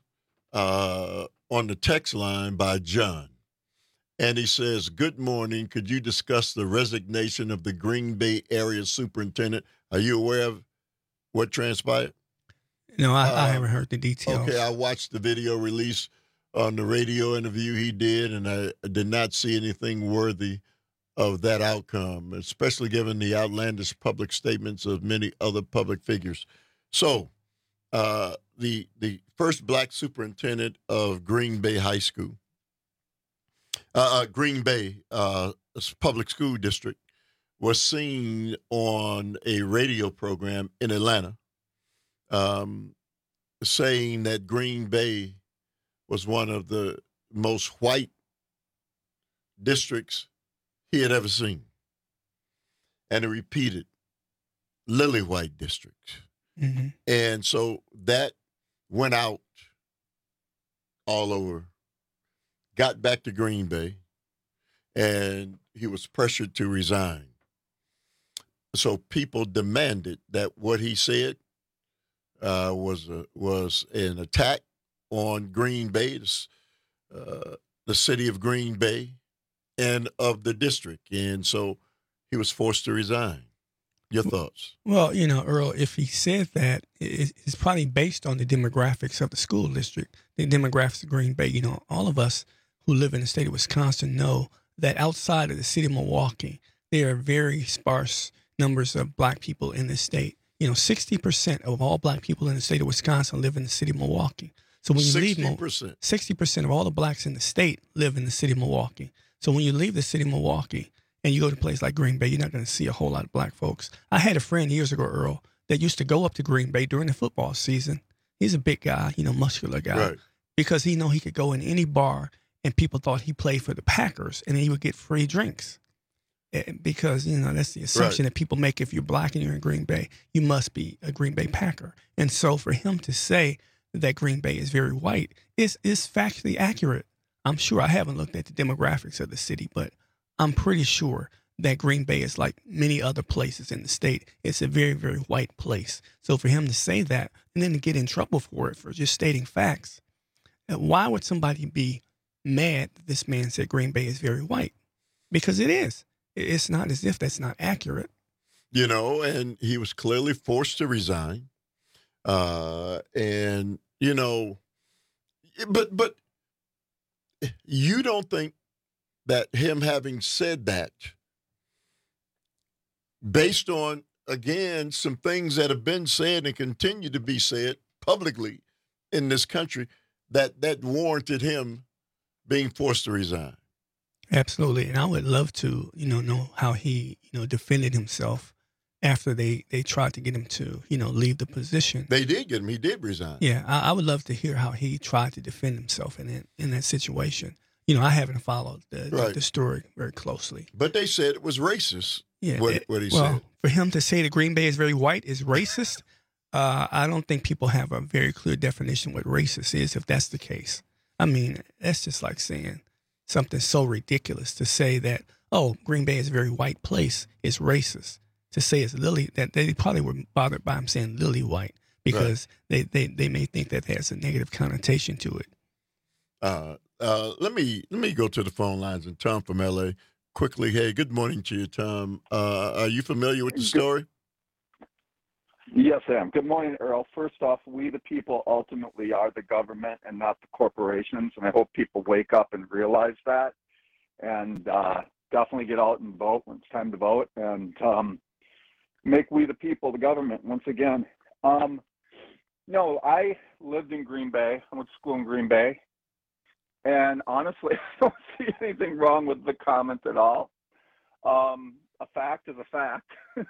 uh, on the text line by John. And he says, good morning. Could you discuss the resignation of the Green Bay area superintendent? Are you aware of what transpired? No, I, uh, I haven't heard the details. Okay, I watched the video release on the radio interview he did, and I did not see anything worthy of that outcome, especially given the outlandish public statements of many other public figures. So, uh, the the first Black superintendent of Green Bay High School, uh, uh, Green Bay uh, Public School District, was seen on a radio program in Atlanta, um, saying that Green Bay was one of the most white districts he had ever seen. And he repeated, lily white districts. Mm-hmm. And so that went out all over, got back to Green Bay, and he was pressured to resign. So people demanded that what he said uh, was a, was an attack on Green Bay, uh, the city of Green Bay, and of the district. And so he was forced to resign. Your thoughts? Well, you know, Earl, if he said that, it's probably based on the demographics of the school district, the demographics of Green Bay. You know, all of us who live in the state of Wisconsin know that outside of the city of Milwaukee, there are very sparse numbers of Black people in the state. You know, sixty percent of all Black people in the state of Wisconsin live in the city of Milwaukee. So when you leave, sixty percent. sixty percent of all the Blacks in the state live in the city of Milwaukee. So when you leave the city of Milwaukee and you go to a place like Green Bay, you're not going to see a whole lot of Black folks. I had a friend years ago, Earl, that used to go up to Green Bay during the football season. He's a big guy, you know, muscular guy. Right. Because he know he could go in any bar and people thought he played for the Packers, and he would get free drinks. Because, you know, that's the assumption Right. that people make if you're black and you're in Green Bay, you must be a Green Bay Packer. And so for him to say that Green Bay is very white is is factually accurate. I'm sure I haven't looked at the demographics of the city, but I'm pretty sure that Green Bay is like many other places in the state. It's a very, very white place. So for him to say that and then to get in trouble for it, for just stating facts, why would somebody be mad that this man said Green Bay is very white? Because it is. It's not as if that's not accurate. You know, and he was clearly forced to resign. Uh, and, you know, but but you don't think that him having said that, based on, again, some things that have been said and continue to be said publicly in this country, that that warranted him being forced to resign? Absolutely. And I would love to, you know, know how he, you know, defended himself after they, they tried to get him to, you know, leave the position. They did get him. He did resign. Yeah, I, I would love to hear how he tried to defend himself in that, in that situation. You know, I haven't followed the, the, Right. the story very closely. But they said it was racist, Yeah, what, it- what he well, said. for him to say that Green Bay is very white is racist, uh, I don't think people have a very clear definition what racist is, if that's the case. I mean, that's just like saying something so ridiculous to say that, oh, Green Bay is a very white place is racist. To say it's lily, that they probably were bothered by him saying lily white because they, they, they may think that has a negative connotation to it. Uh, uh, let me let me go to the phone lines. And Tom from L A quickly. Hey, good morning to you, Tom. Uh, are you familiar with the story? Yes, I am. Good morning, Earl. First off, we the people ultimately are the government and not the corporations, and I hope people wake up and realize that, and uh, definitely get out and vote when it's time to vote, and um, make we the people the government once again. Um, no, I lived in Green Bay. I went to school in Green Bay, and honestly, I don't see anything wrong with the comment at all. Um, a fact is a fact.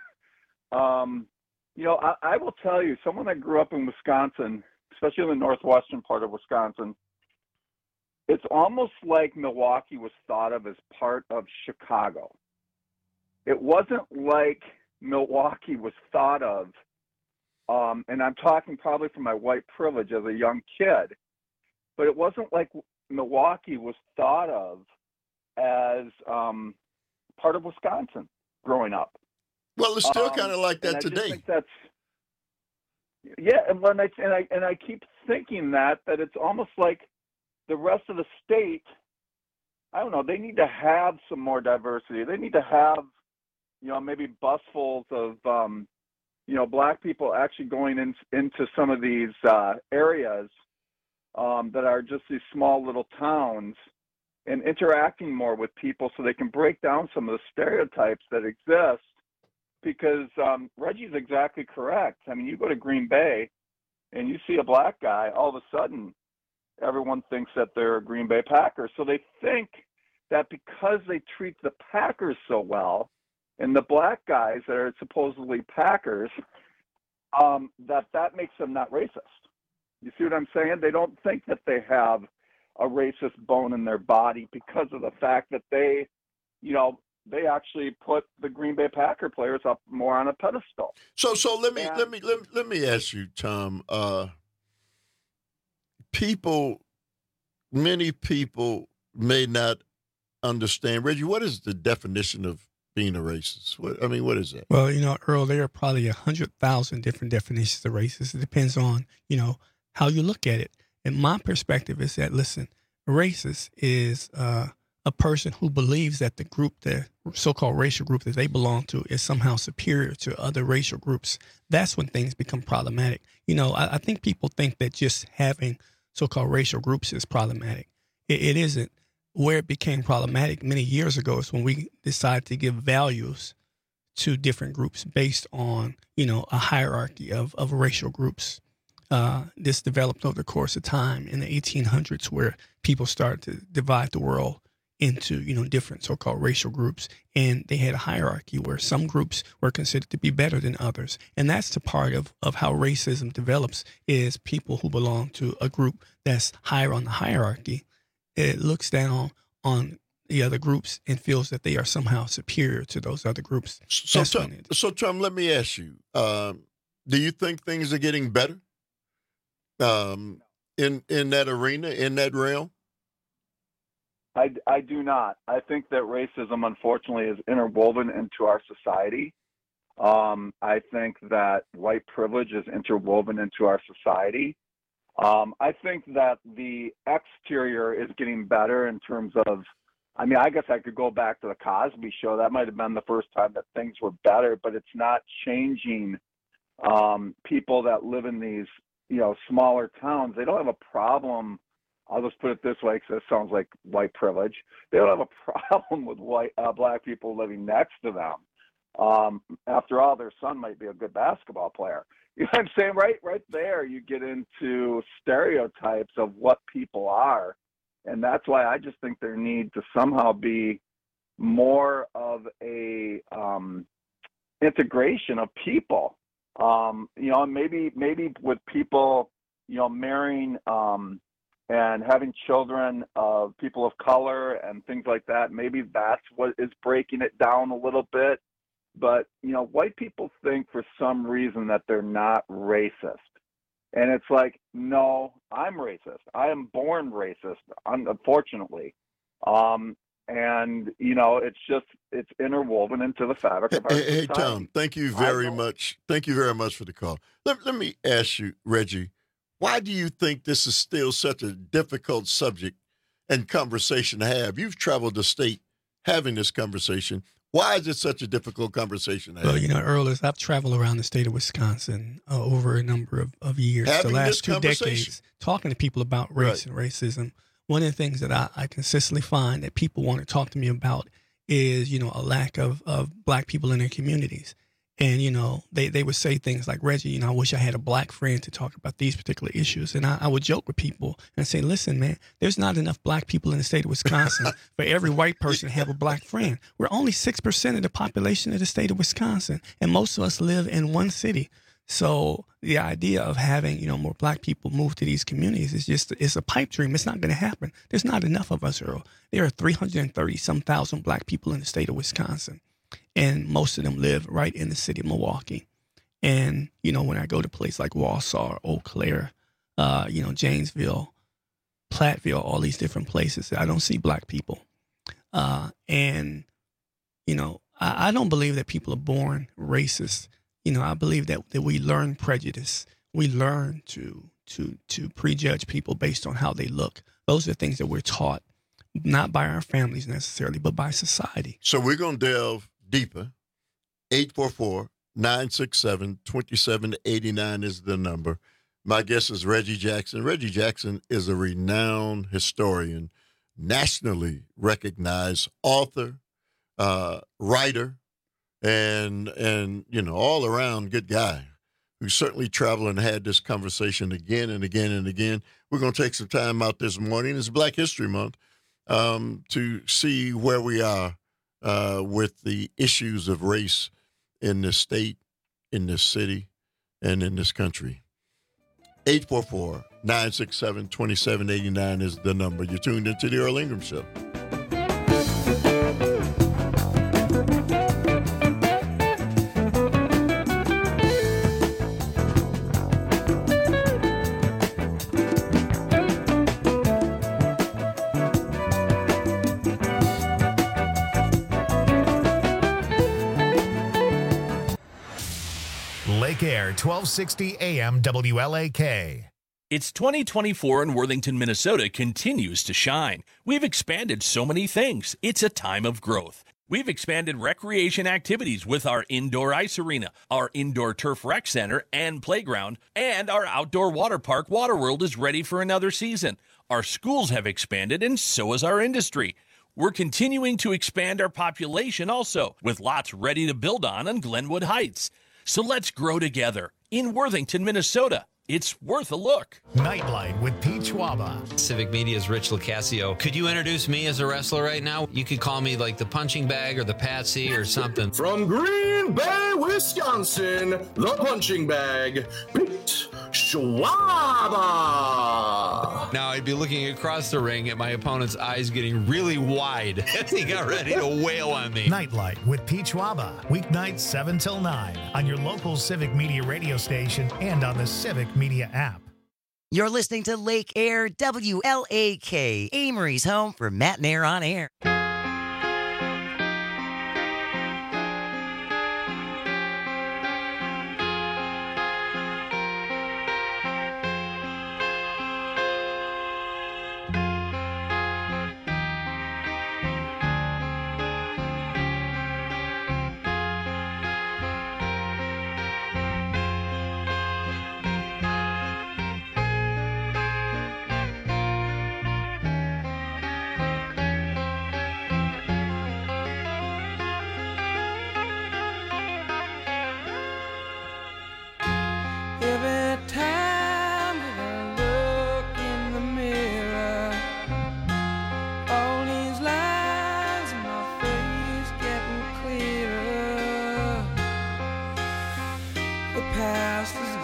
um, You know, I, I will tell you, someone that grew up in Wisconsin, especially in the northwestern part of Wisconsin, it's almost like Milwaukee was thought of as part of Chicago. It wasn't like Milwaukee was thought of, um, and I'm talking probably from my white privilege as a young kid, but it wasn't like Milwaukee was thought of as um, part of Wisconsin growing up. Well, it's still Um, kind of like and that I just today. think that's yeah, and when I and I and I keep thinking that that it's almost like the rest of the state. I don't know. They need to have some more diversity. They need to have, you know, maybe busfuls of, um, you know, black people actually going in, into some of these uh, areas um, that are just these small little towns and interacting more with people so they can break down some of the stereotypes that exist. Because um, Reggie's exactly correct. I mean, you go to Green Bay and you see a black guy, all of a sudden everyone thinks that they're a Green Bay Packer. So they think that because they treat the Packers so well and the black guys that are supposedly Packers, um, that that makes them not racist. You see what I'm saying? They don't think that they have a racist bone in their body because of the fact that they, you know, they actually put the Green Bay Packer players up more on a pedestal. So, so let me And- let me let me, let me ask you, Tom. Uh, people, many people may not understand. Reggie, what is the definition of being a racist? What, I mean, what is that? Well, you know, Earl, there are probably a hundred thousand different definitions of racist. It depends on, you know, how you look at it. And my perspective is that, listen, racist is uh, a person who believes that the group, the so-called racial group that they belong to, is somehow superior to other racial groups. That's when things become problematic. You know, I, I think people think that just having so-called racial groups is problematic. It, it isn't. Where it became problematic many years ago is when we decided to give values to different groups based on, you know, a hierarchy of, of racial groups. Uh, this developed over the course of time in the eighteen hundreds, where people started to divide the world into, you know, different so-called racial groups, and they had a hierarchy where some groups were considered to be better than others. And that's the part of, of how racism develops, is people who belong to a group that's higher on the hierarchy it looks down on the other groups and feels that they are somehow superior to those other groups. So, Tom, so Tom, let me ask you: um, do you think things are getting better um, in in that arena, in that realm? I, I do not. I think that racism, unfortunately, is interwoven into our society. Um, I think that white privilege is interwoven into our society. Um, I think that the exterior is getting better in terms of, I mean, I guess I could go back to the Cosby Show. That might have been the first time that things were better, but it's not changing um, people that live in these, you know, smaller towns. They don't have a problem. I'll just put it this way because it sounds like white privilege. They don't have a problem with white uh, black people living next to them. Um, after all, their son might be a good basketball player. You know what I'm saying? Right, right there, you get into stereotypes of what people are. And that's why I just think there need to somehow be more of a um, integration of people. Um, you know, maybe maybe with people, you know, marrying um, and having children of people of color and things like that. Maybe that's what is breaking it down a little bit. But, you know, white people think for some reason that they're not racist. And it's like, no, I'm racist. I am born racist, unfortunately. Um, and, you know, it's just, it's interwoven into the fabric of our hey, society. Hey, Tom, thank you very much. Thank you very much for the call. Let, let me ask you, Reggie, why do you think this is still such a difficult subject and conversation to have? You've traveled the state having this conversation. Why is it such a difficult conversation to have? Well, you know, Earl, as I've traveled around the state of Wisconsin uh, over a number of, of years, Having the this last two conversation. decades, talking to people about race and racism, one of the things that I, I consistently find that people want to talk to me about is, you know, a lack of, of black people in their communities. And, you know, they, they would say things like, Reggie, you know, I wish I had a black friend to talk about these particular issues. And I, I would joke with people and say, listen, man, there's not enough black people in the state of Wisconsin for every white person to have a black friend. We're only six percent of the population of the state of Wisconsin. And most of us live in one city. So the idea of having, you know, more black people move to these communities is just, it's a pipe dream. It's not going to happen. There's not enough of us, Earl. There are three hundred thirty some thousand black people in the state of Wisconsin. And most of them live right in the city of Milwaukee. And, you know, when I go to places like Wausau, Eau Claire, uh, you know, Janesville, Platteville, all these different places, I don't see black people. Uh, and, you know, I, I don't believe that people are born racist. You know, I believe that, that we learn prejudice. We learn to, to, to prejudge people based on how they look. Those are things that we're taught, not by our families necessarily, but by society. So we're going to delve deeper. eight four four, nine six seven, two seven eight nine is the number. My guest is Reggie Jackson. Reggie Jackson is a renowned historian, nationally recognized author, uh, writer, and, and, you know, all around good guy who certainly traveled and had this conversation again and again and again. We're going to take some time out this morning. It's Black History Month, um, to see where we are Uh, with the issues of race in this state, in this city, and in this country. eight four four, nine six seven, two seven eight nine is the number. You're tuned into the Earl Ingram Show. Lake Air, twelve sixty A M W L A K. It's twenty twenty-four and Worthington, Minnesota continues to shine. We've expanded so many things. It's a time of growth. We've expanded recreation activities with our indoor ice arena, our indoor turf rec center and playground, and our outdoor water park Waterworld is ready for another season. Our schools have expanded and so has our industry. We're continuing to expand our population also, with lots ready to build on on Glenwood Heights. So let's grow together in Worthington, Minnesota. It's worth a look. Nightlight with Pete Schwaba. Civic Media's Rich Lucasio. Could you introduce me as a wrestler right now? You could call me like the punching bag or the patsy or something. From Green Bay, Wisconsin, the punching bag, Pete Schwaba. Now I'd be looking across the ring at my opponent's eyes getting really wide as he got ready to wail on me. Nightlight with Pete Schwaba. Weeknights seven till nine on your local Civic Media radio station and on the Civic Media app. You're listening to Lake Air W L A K, Amory's home for Matt and Air on Air. Every time that I look in the mirror, all these lines in my face getting clearer. The past is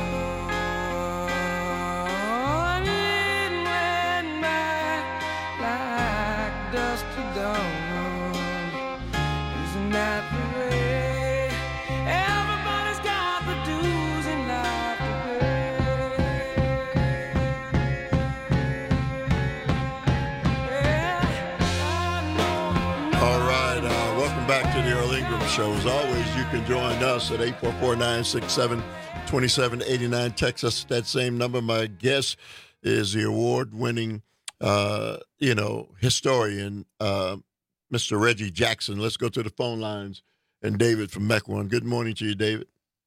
gone, it went by like dust to dawn. Isn't that the way? Everybody's got the dues in life to All right, uh, welcome back to the Earl Ingram Show. As always, you can join us at eight four four, nine six seven, two seven eight nine. Text us that same number. My guest is the award-winning, uh, you know, historian, uh, Mister Reggie Jackson. Let's go to the phone lines. And David from Mequon. Good morning to you, David.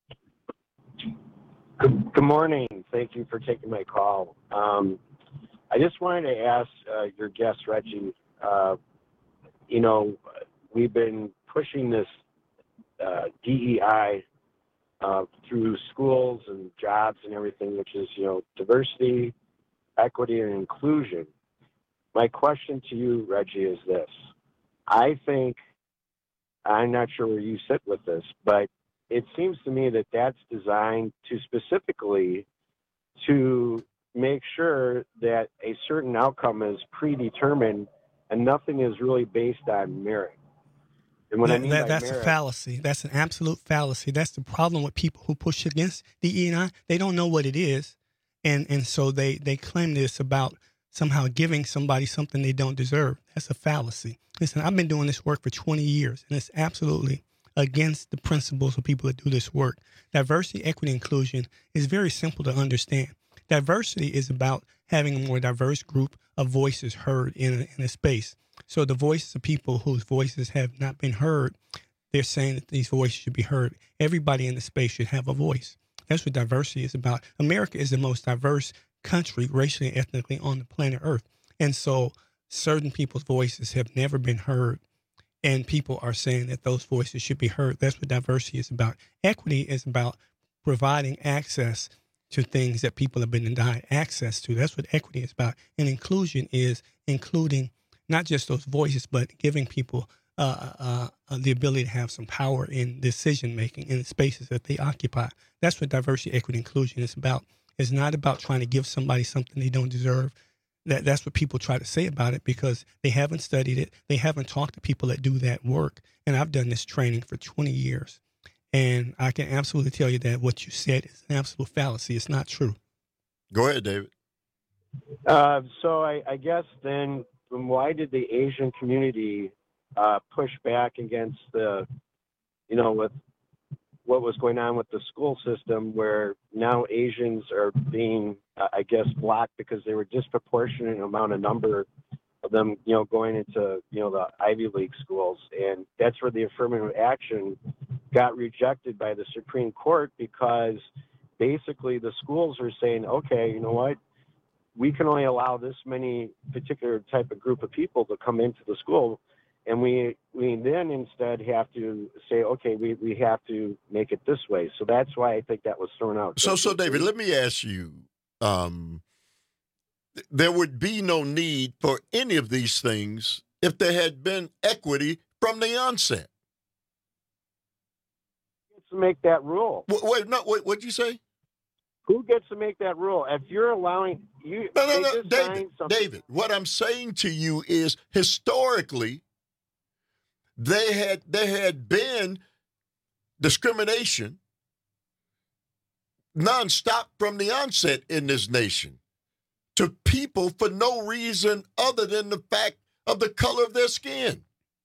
Good, good morning. Thank you for taking my call. Um, I just wanted to ask uh, your guest, Reggie, uh, you know, we've been pushing this uh, D E I uh, through schools and jobs and everything, which is, you know, diversity, equity, and inclusion. My question to you, Reggie, is this. I think, I'm not sure where you sit with this, but it seems to me that that's designed to specifically to make sure that a certain outcome is predetermined and nothing is really based on merit. And what that, I mean that, by that's merit, a fallacy. That's an absolute fallacy. That's the problem with people who push against D E I. They don't know what it is, and and so they they claim this about somehow giving somebody something they don't deserve. That's a fallacy. Listen, I've been doing this work for twenty years, and it's absolutely against the principles of people that do this work. Diversity, equity, inclusion is very simple to understand. Diversity is about having a more diverse group of voices heard in a, in a space. So the voices of people whose voices have not been heard, they're saying that these voices should be heard. Everybody in the space should have a voice. That's what diversity is about. America is the most diverse country, racially and ethnically, on the planet Earth. And so certain people's voices have never been heard, and people are saying that those voices should be heard. That's what diversity is about. Equity is about providing access to things that people have been denied access to. That's what equity is about. And inclusion is including not just those voices, but giving people uh, uh, uh, the ability to have some power in decision-making in the spaces that they occupy. That's what diversity, equity, inclusion is about. It's not about trying to give somebody something they don't deserve. That, that's what people try to say about it because they haven't studied it. They haven't talked to people that do that work. And I've done this training for twenty years. And I can absolutely tell you that what you said is an absolute fallacy. It's not true. Go ahead, David. Uh, so I, I guess then why did the Asian community uh, push back against the, you know, with what was going on with the school system where now Asians are being, uh, I guess, blocked because they were disproportionate amount of number of them, you know, going into, you know, the Ivy League schools. And that's where the affirmative action got rejected by the Supreme Court because basically the schools are saying, okay, you know what, we can only allow this many particular type of group of people to come into the school. and we we then instead have to say, okay, we, we have to make it this way. So that's why I think that was thrown out. So, so David, let me ask you, um, there would be no need for any of these things if there had been equity from the onset. To make that rule. Wait, wait no, wait, what'd you say? Who gets to make that rule? If you're allowing you, no, no, they no, just David, signed something- David. What I'm saying to you is, historically, they had there had been discrimination nonstop from the onset in this nation to people for no reason other than the fact of the color of their skin.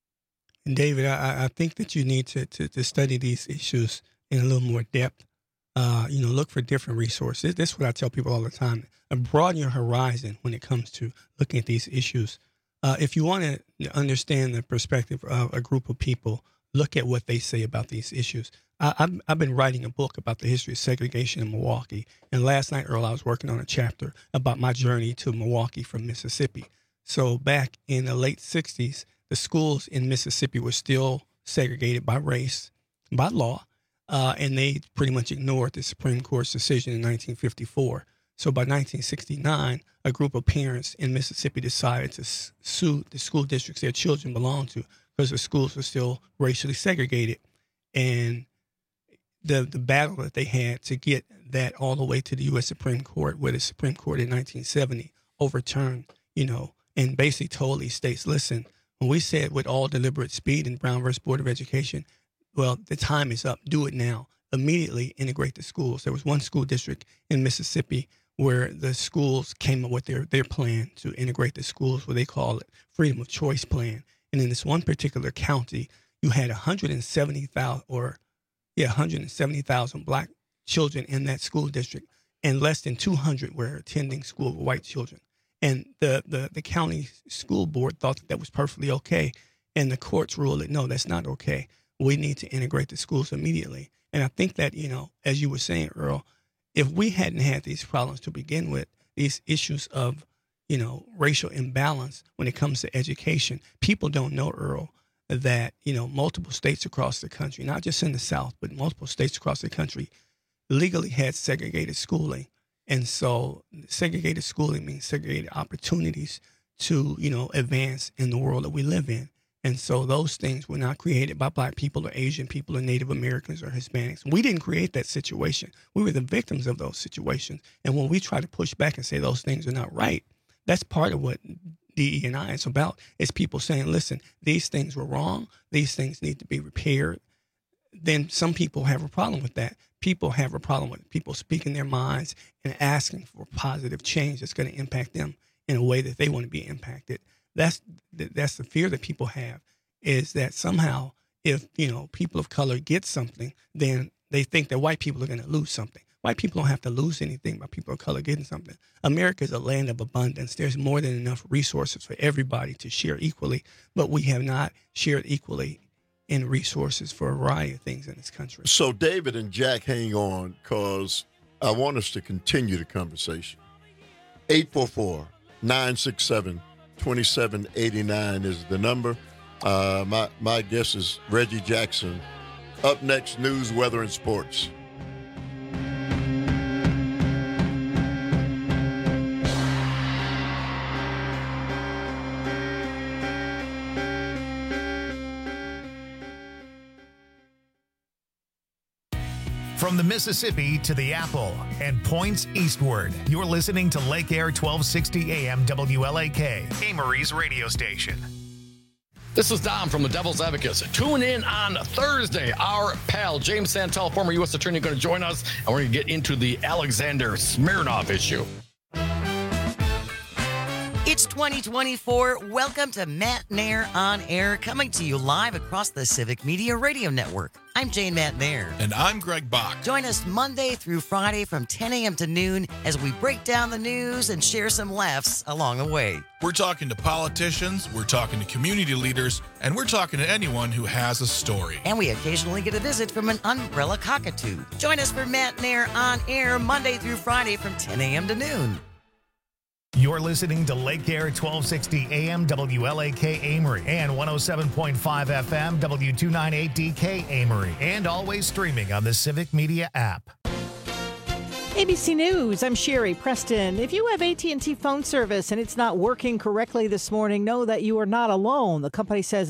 And David, I, I think that you need to, to, to study these issues in a little more depth. Uh, you know, look for different resources. This is what I tell people all the time. Broaden your horizon when it comes to looking at these issues. Uh, if you want to understand the perspective of a group of people, look at what they say about these issues. I, I've, I've been writing a book about the history of segregation in Milwaukee. And last night, Earl, I was working on a chapter about my journey to Milwaukee from Mississippi. So back in the late sixties, the schools in Mississippi were still segregated by race, by law. Uh, and they pretty much ignored the Supreme Court's decision in nineteen fifty-four. So by nineteen sixty-nine, a group of parents in Mississippi decided to sue the school districts their children belonged to because the schools were still racially segregated. And the the battle that they had to get that all the way to the U S Supreme Court, where the Supreme Court in nineteen seventy overturned, you know, and basically told these states, listen, when we said with all deliberate speed in Brown versus Board of Education, well, the time is up. Do it now. Immediately integrate the schools. There was one school district in Mississippi where the schools came up with their, their plan to integrate the schools, what they call it freedom of choice plan. And in this one particular county, you had one hundred seventy thousand or yeah, one hundred seventy thousand black children in that school district, and less than two hundred were attending school with white children. And the, the, the county school board thought that, that was perfectly okay. And the courts ruled that, no, that's not okay. We need to integrate the schools immediately. And I think that, you know, as you were saying, Earl, if we hadn't had these problems to begin with, these issues of, you know, racial imbalance when it comes to education, people don't know, Earl, that, you know, multiple states across the country, not just in the South, but multiple states across the country legally had segregated schooling. And so segregated schooling means segregated opportunities to, you know, advance in the world that we live in. And so those things were not created by black people or Asian people or Native Americans or Hispanics. We didn't create that situation. We were the victims of those situations. And when we try to push back and say those things are not right, that's part of what D E and I is about, is people saying, listen, these things were wrong. These things need to be repaired. Then some people have a problem with that. People have a problem with people speaking their minds and asking for positive change that's going to impact them in a way that they want to be impacted. That's that's the fear that people have, is that somehow if, you know, people of color get something, then they think that white people are going to lose something. White people don't have to lose anything by people of color getting something. America is a land of abundance. There's more than enough resources for everybody to share equally, but we have not shared equally in resources for a variety of things in this country. So David and Jack, hang on, because I want us to continue the conversation. eight four four, nine six seven, two seven eight nine is the number. Uh, my, my guess is Reggie Jackson. Up next, news, weather, and sports. From the Mississippi to the Apple and points eastward, you're listening to Lake Air twelve sixty A M W L A K, Amory's radio station. This is Dom from the Devil's Advocates. Tune in on Thursday. Our pal, James Santel, former U S attorney, going to join us, and we're going to get into the Alexander Smirnov issue. It's twenty twenty-four. Welcome to Matt Nair On Air, coming to you live across the Civic Media Radio Network. I'm Jane Matt Nair. And I'm Greg Bach. Join us Monday through Friday from ten a.m. to noon as we break down the news and share some laughs along the way. We're talking to politicians, we're talking to community leaders, and we're talking to anyone who has a story. And we occasionally get a visit from an umbrella cockatoo. Join us for Matt Nair On Air Monday through Friday from ten a.m. to noon. You're listening to Lake Air twelve sixty A M W L A K Amory and one oh seven point five F M W two ninety-eight D K Amory, and always streaming on the Civic Media app. A B C News, I'm Sherry Preston. If you have A T and T phone service and it's not working correctly this morning, know that you are not alone. The company says